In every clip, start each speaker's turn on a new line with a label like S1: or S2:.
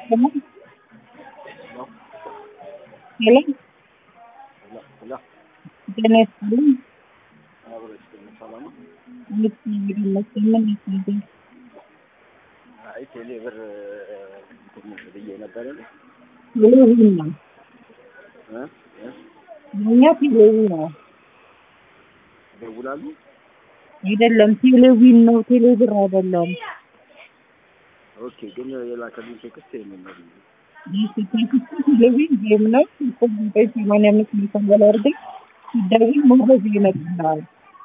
S1: Hello?
S2: Hello?
S1: Hello?
S2: Hello? Hello?
S1: Dennis, hello?
S2: ሰላም
S1: የምትነግሪኝ
S2: አይ ቴሌብር ብዬ ነበረ
S1: ቴሌቪዥን ነው።
S2: እ
S1: የእኛ ቴሌቪዥን ነው
S2: ደውላሉ።
S1: አይደለም፣ ቴሌቪዥን ነው፣ ቴሌብር አይደለም።
S2: ኦኬ ግን የላከልኝ ቴክስት ይሄንን ነው።
S1: ቴሌቪዥን ጌም ነው። ኮምፒውተር 85 ሚሊዮን አድርገን ሲደውል መረጃ ይመጣል።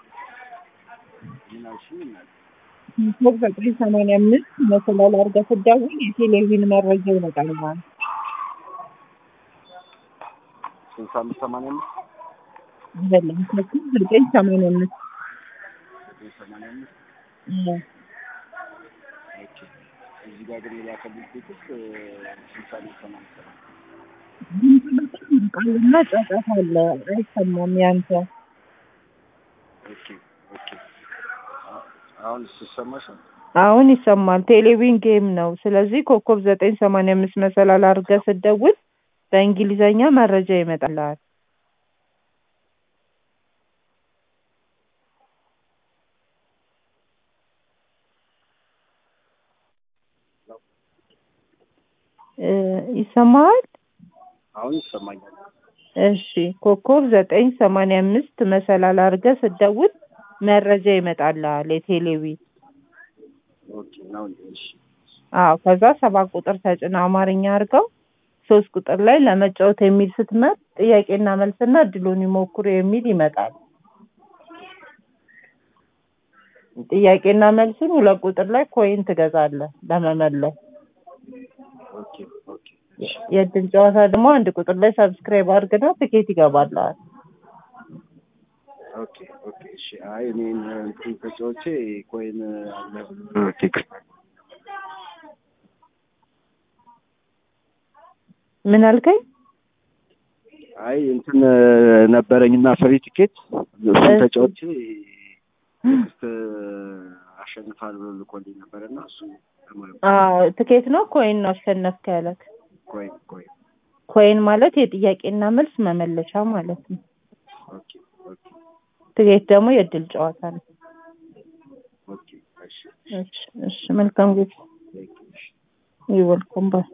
S2: ምን አልሽኝ?
S1: ኮምፒውተር 85 መሰላል አድርገህ ስትደውል የቴሌቪዥን መረጃ ይመጣል ማለት
S2: 6585
S1: አይደለም። ኮምፒውተር 85
S2: 85 ኦኬ። እዚህ ጋር ግን የላከልኝ ቴክስት 6587
S1: ቃልና ጫጫታ አለ፣ አይሰማም ያንተ።
S2: ኦኬ ኦኬ። አሁን ሲሰማሽ?
S1: አሁን ይሰማል። ቴሌቪዥን ጌም ነው። ስለዚህ ኮከብ 985 መሰላል አድርገህ ስትደውል በእንግሊዘኛ መረጃ ይመጣልሃል። ይሰማሃል?
S2: አሁን ይሰማኛል።
S1: እሺ፣ ኮከብ 985 መሰላል አድርገህ ስትደውል መረጃ ይመጣልሃል የቴሌቪዥን።
S2: ኦኬ ነው። እሺ
S1: አዎ፣ ከዛ 7 ቁጥር ተጭና አማርኛ አድርገው 3 ቁጥር ላይ ለመጫወት የሚል ስትመርጥ ጥያቄና መልስና እድሉን ይሞክሩ የሚል ይመጣል። ጥያቄና መልሱን 2 ቁጥር ላይ ኮይን ትገዛለህ ለመመለስ።
S2: ኦኬ ኦኬ
S1: የእድል ጨዋታ ደግሞ 1 ቁጥር ላይ ሰብስክራይብ አድርግና ትኬት ይገባልሃል።
S2: ኦኬ ኦኬ እሺ። አይ እኔ እንትን ተጫውቼ ኮይን አለ ቴክስት
S1: ምን አልከኝ?
S2: አይ እንትን ነበረኝና ፍሪ ቲኬት እሱን ተጫውቼ ቴክስት አሸንፋለሁ ብሎ ልኮልኝ ነበርና እሱ
S1: ትኬት ነው ኮይን ነው አሸነፍክ ያለክ?
S2: ኮይን
S1: ኮይን ማለት የጥያቄና መልስ መመለሻ ማለት ነው።
S2: ኦኬ ኦኬ።
S1: ትኬት ደግሞ የእድል ጨዋታ ነው።
S2: ኦኬ እሺ
S1: እሺ መልካም ጊዜ።
S2: እሺ
S1: ይወልኩም ባይ